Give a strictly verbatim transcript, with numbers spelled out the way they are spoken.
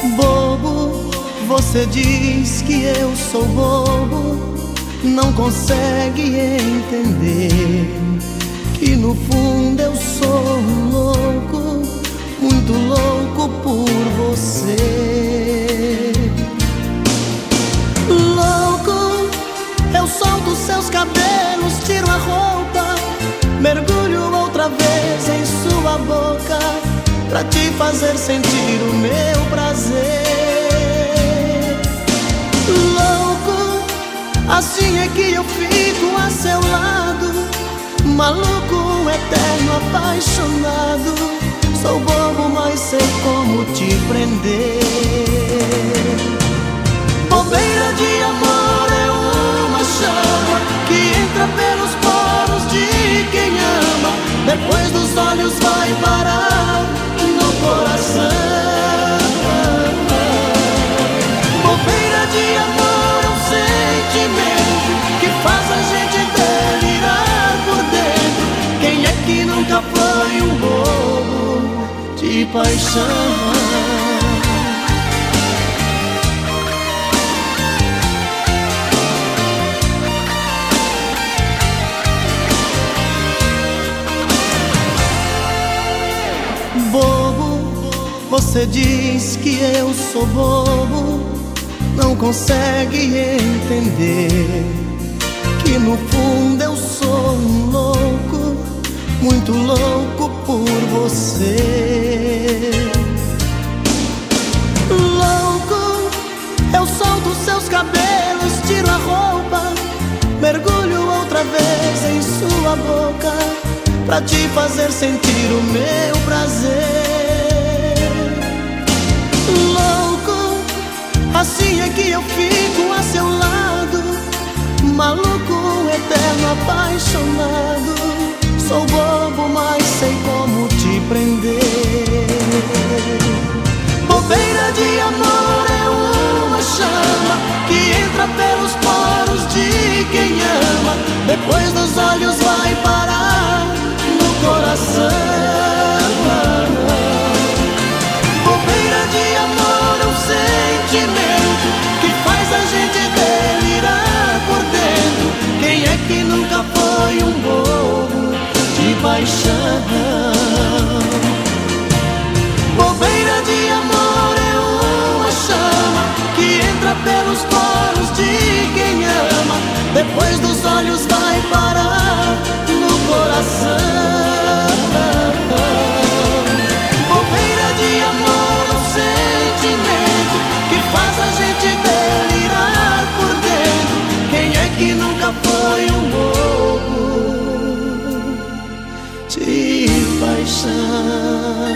Bobo, você diz que eu sou bobo, não consegue entender que no fundo eu sou um louco, muito louco por você. Louco, eu solto seus cabelos, tiro a roupa, mergulho outra vez em sua boca, pra te fazer sentir o meu prazer. Louco, assim é que eu fico a seu lado, maluco, eterno, apaixonado. Sou bobo, mas sei como te prender. Bobeira de amor é uma chama que entra pelos poros de quem ama, depois dos olhos vai parar no coração. Bobeira de amor é um sentimento que faz a gente delirar por dentro. Quem é que nunca foi um bobo de paixão? Bobo, você diz que eu sou bobo, não consegue entender que no fundo eu sou um louco, muito louco por você. Louco, eu solto seus cabelos, tiro a roupa, mergulho outra vez em sua boca, pra te fazer sentir o meu prazer. Louco, assim é que eu fico a seu lado, maluco, eterno, apaixonado. Sou bobo, mas sei como te prender. Bobeira de amor é uma chama que entra pelos poros de quem ama, depois dos olhos vai parar no coração. Bobeira de amor é um sentimento que faz a gente delirar por dentro. Quem é que nunca foi um bobo de paixão? Bobeira de amor é uma chama que entra pelos poros de quem ama, depois dos olhos vai parar no coração. Bobeira de amor é um sentimento que faz a gente delirar por dentro. Quem é que nunca foi um bobo de paixão?